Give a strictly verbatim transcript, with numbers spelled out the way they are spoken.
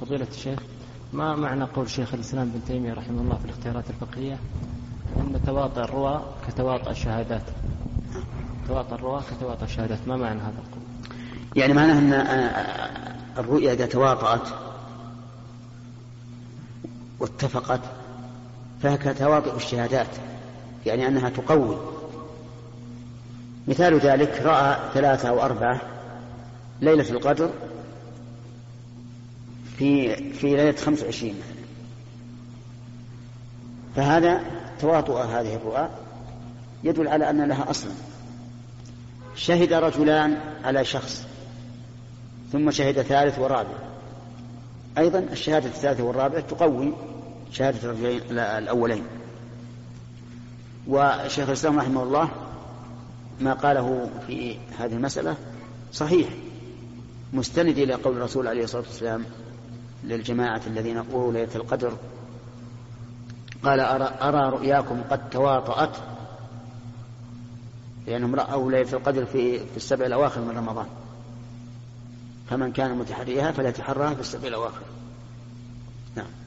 فضيلة الشيخ، ما معنى قول شيخ الإسلام ابن تيمية رحمه الله في الاختيارات الفقهية أن تواطؤ الرواة كتواطؤ الشهادات؟ تواطؤ الرواة كتواطؤ الشهادات، ما معنى هذا القول؟ يعني معناه أن الرؤيا إذا تواطأت واتفقت فهي كتواطؤ الشهادات، يعني أنها تقوي. مثال ذلك رأى ثلاثة أو أربعة ليلة القدر في في ليلة خمس وعشرين، فهذا تواطؤ هذه الرؤى يدل على أن لها أصلا. شهد رجلان على شخص ثم شهد ثالث ورابع، أيضا الشهادة الثالثة والرابعة تقوي شهادة الرجلين الأولين. وشيخ الإسلام رحمه الله ما قاله في هذه المسألة صحيح، مستند إلى قول الرسول عليه الصلاة والسلام للجماعة الذين قولوا ليلة القدر، قال أرى, أرى رؤياكم قد تواطأت، لأنهم رأوا ليلة القدر في, في السبع الأواخر من رمضان، فمن كان متحريها فلا يتحرها في السبع الأواخر. نعم.